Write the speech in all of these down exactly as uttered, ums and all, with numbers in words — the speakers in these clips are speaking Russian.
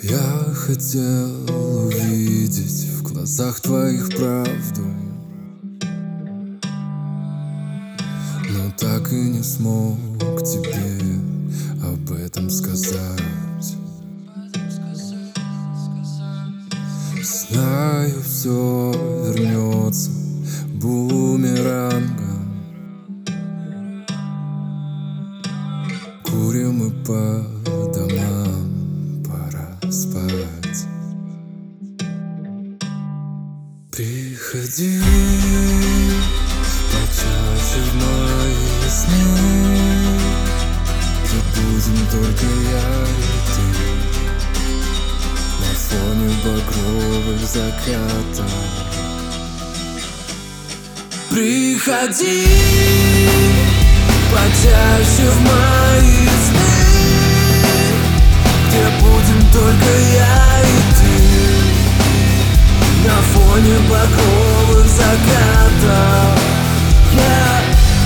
Я хотел увидеть в глазах твоих правду, но так и не смог тебе об этом сказать. Знаю, все вернется бумерангом. Курим мы по домам, пора спать. Приходи почаще в мои сны, где будем только я и ты, на фоне багровых закатов. Приходи почаще в мои сны, где будем только я и ты, на фоне багровых закатов. Yeah.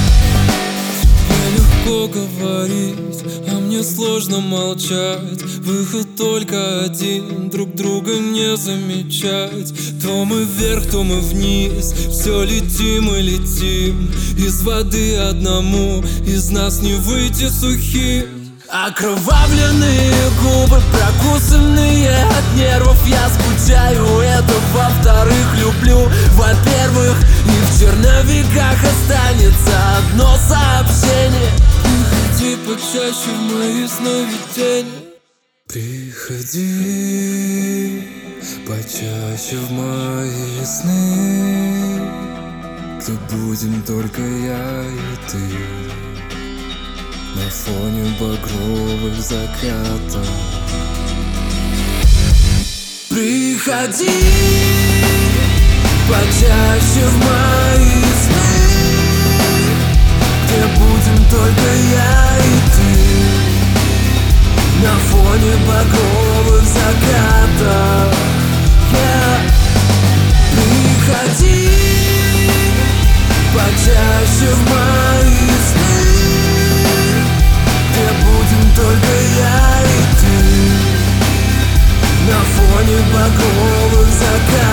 Тебе легко говорить, а мне сложно молчать. Выход только один, друг друга не замечать. То мы вверх, то мы вниз, все летим и летим. Из воды одному из нас не выйти сухим. Окровавленные губы, прокусанные от нервов. Я скучаю, это во-вторых люблю. Во-первых, и в черновиках останется одно сообщение: приходи почаще в мои сновидения. Приходи почаще в мои сны, где будем только я и ты, на фоне багровых закатов. Приходи почаще в мои сны, где будем только я и ты, на фоне багровых закатов. Yeah. Приходи почаще в мои сны, где будем только я и ты, на фоне багровых закатов.